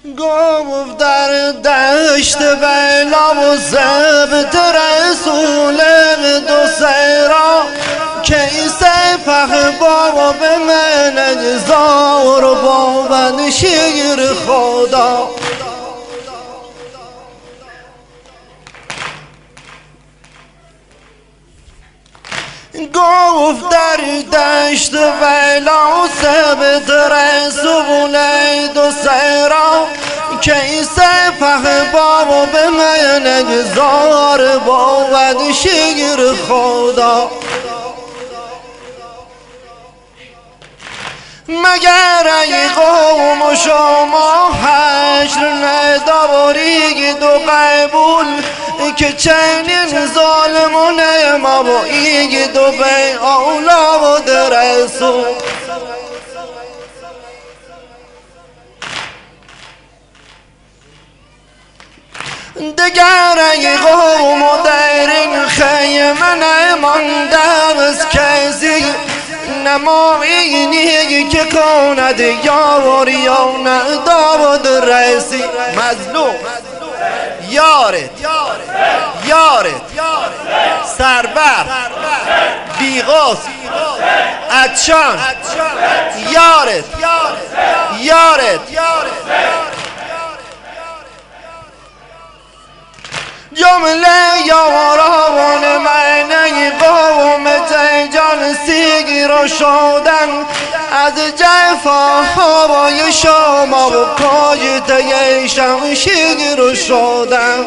گفت در دشت بلا و ضبط رسول دو سیرا که این سپه بابا به من اجزار و بابا شیر خدا. گفت در دشت بلا و ضبط رسول دو سیرا که این سپه بابا به من اجزار بابا شیر خدا. مگر ای قوم شما حشر ندارید و قبول که چنین ظالمونه ما بایید و به اولاد رسول. دگر ای قوم در این خیمه نمانده از کسی نمایینی که کند یاری یا نداد رسی. مظلوم یارت سربر بیغاز عطشان یارت جمله یاران من ای قوم جان سیر شدن از جفاهای شما و پایه شمشیر شدن.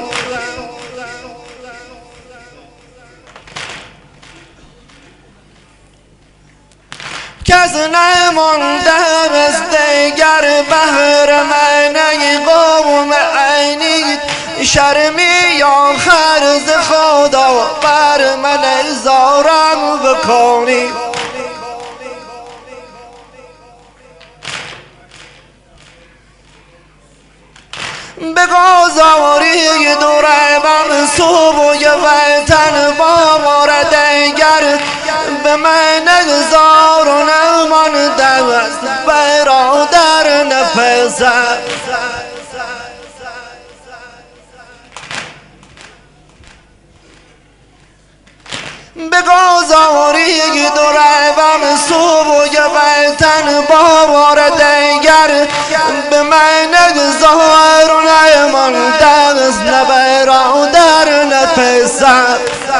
کس نمانده از دیگر بهر من ای قوم عینی شرمی یا خرز خدا بر من زارم بکنی. بگذارید و روم صبح وطن بابار دیگر به من زار و نمانده است برادر نفسم. بگذارید و روم صبح وطن بابار دیگر به من زار و نمانده است برادر نفسم.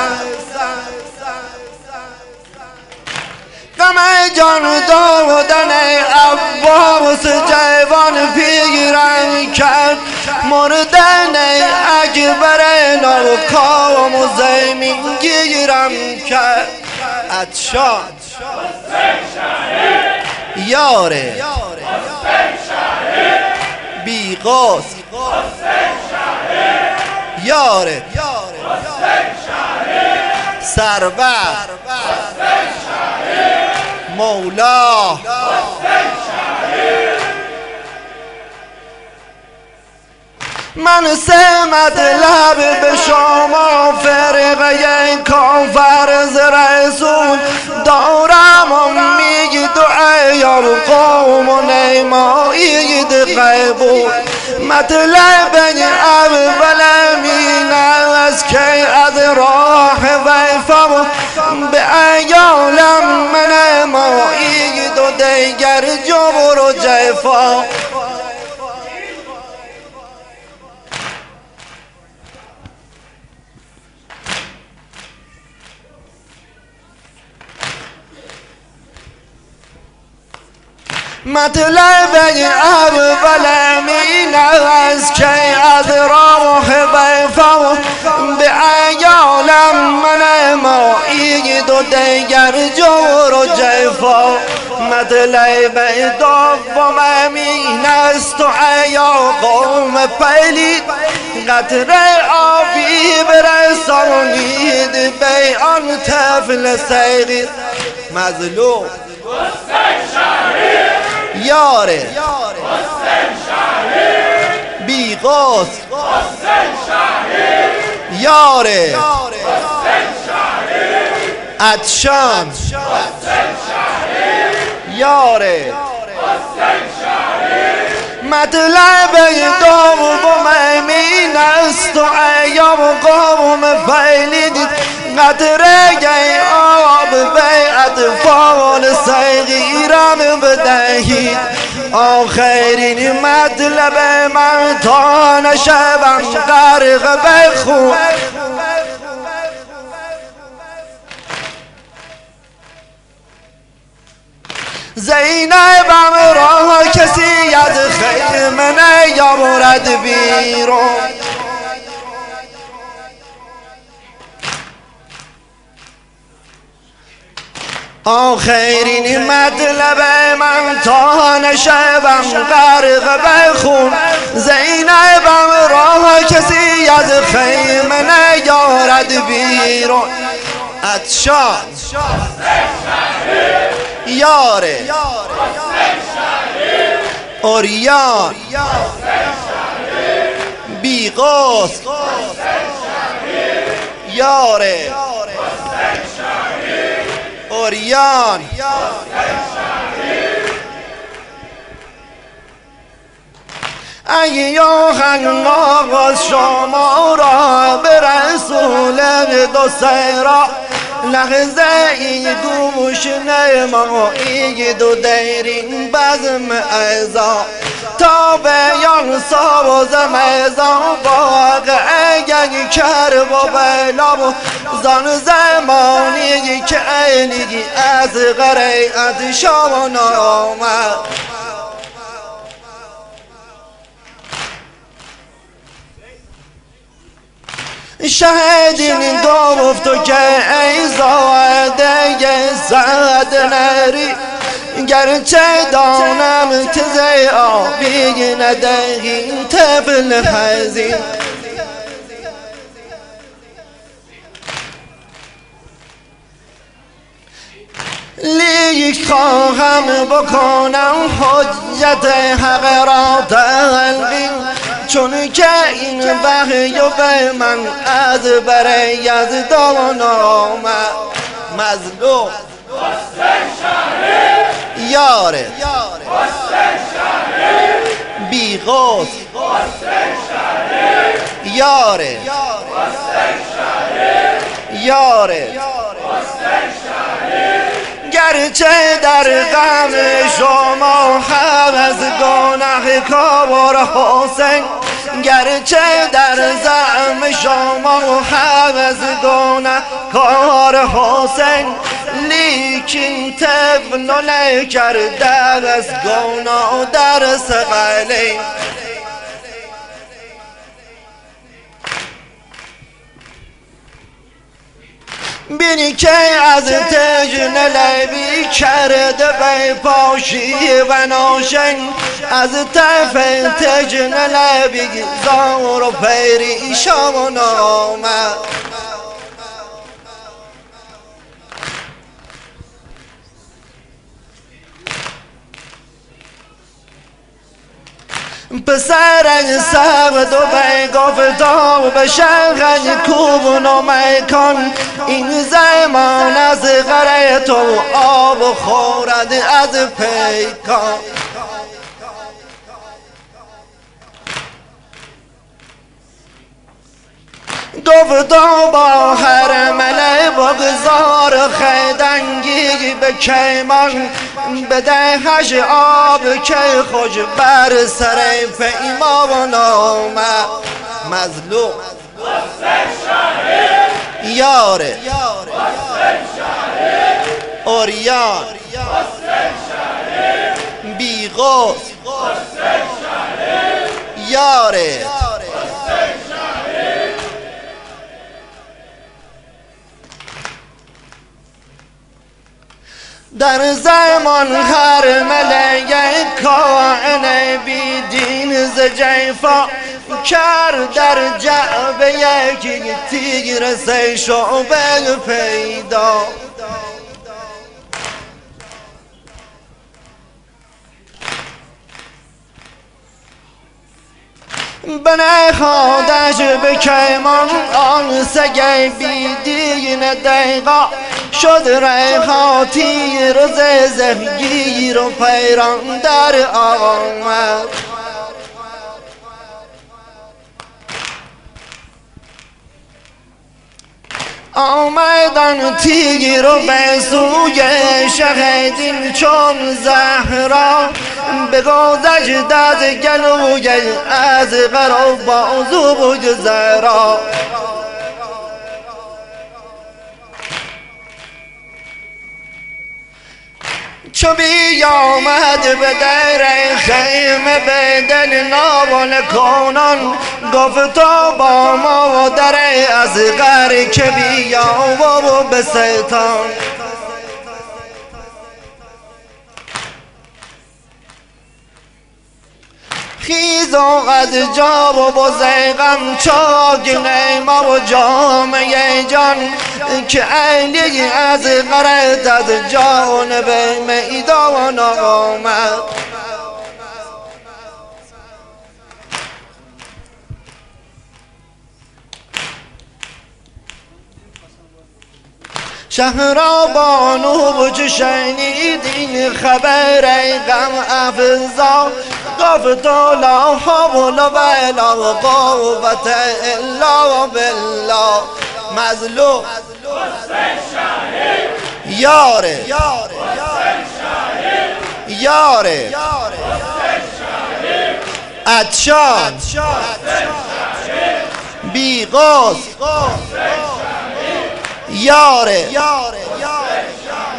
غم جان دادن عباس جوان پیرم کرد مردن اکبر ناکام و زمین گیرم کرد. عطشان یاره بیغاز یاره سربر مولا من سه مطلب به شما فرقه کافر ز رسول دارم و میگید دعا و قوم و نمایید قبول. مطلب اول امین از که از راه وفا به ایالم من نمایید و دیگر جبر و جفا. مطلب اول امین از که از راه وفا به ایالم من نمایید و دیگر جور و جفا. مطلب دوم امین است و ایا قوم پلید قطره آبی برسانید به آن طفل صغیر. مظلوم یاره بیغاز یاره عطشان یاره مطلب دوم امین است و ایام قوم فیلید قطره آب به اطفال صغیران بدهید آخرین مطلب من تا نشوم غرق به خون زینبم را کسی از خیمه نیاورد بیرون آخرین مطلب من تا نشوم غرق به خون زینبم را کسی از خیمه نیاورد بیرون عطشان یاره عریان بی غسل یاره عریان ایها الناس شما را به رسول دو سیرا لحظه ای گوش نمایید و دیرین بزم ایزا تا بیان ساز میزان واقع یک کرب و بلا زان زمانی که عینی از غریعت شما آمد شهدین گفت که ای زاده سعد نری گرچه دانم که زی آبی ندهی طفل حزین لیک خواهم بکنم حجت حق را تلقین چون که این وحی به من از بر یزدان آمد مظلوم یاره بی غسل یاره یاره گرچه در غم شما از گناه کار حسین گرچه در زعم شما از گناه کار حسین لیکن طفل نکرده از گناه در ثقلین بینی که از تجن لبی کرده به پاشی و ناشن از تف تجن لبی زار و پریشان آمد پسرک سبد و به گفتا به شغل کوبون و میکن این زمان از غره تو آب خورد از پیکان گفتا با هر مله بگذار خیدنگی به کیمان بدهش آب که خوش بر سر پیمان آمد مظلوم یاره عریان بی غسل یاره در زمان هر ملگه کائن بی دین ز جیفا کرد در جعبه یکی تیر سی شعبه پیدا بنهادش به کیمان آن سگه بی دین دقیقا شد ریخا تیر زهگیر و پیران در آمد آمدن تیر و به سوی شهیدین چون زهرا بگذشت از گلوی از غر و بازو بود زهرا چو بیامد به در خیمه به دل ناول کنان گفتا با مادر اصغر که بیا و بستان خیز و از جا و بزیغم چاک نیما و جامعه جان که علی از غرت از جانب میدان آمد شهرا بانو چه شنید این خبر غم افزا گفت لا حول ولا قوة الا بالله مظلوم یاره یاره عطشان بیغاز یاره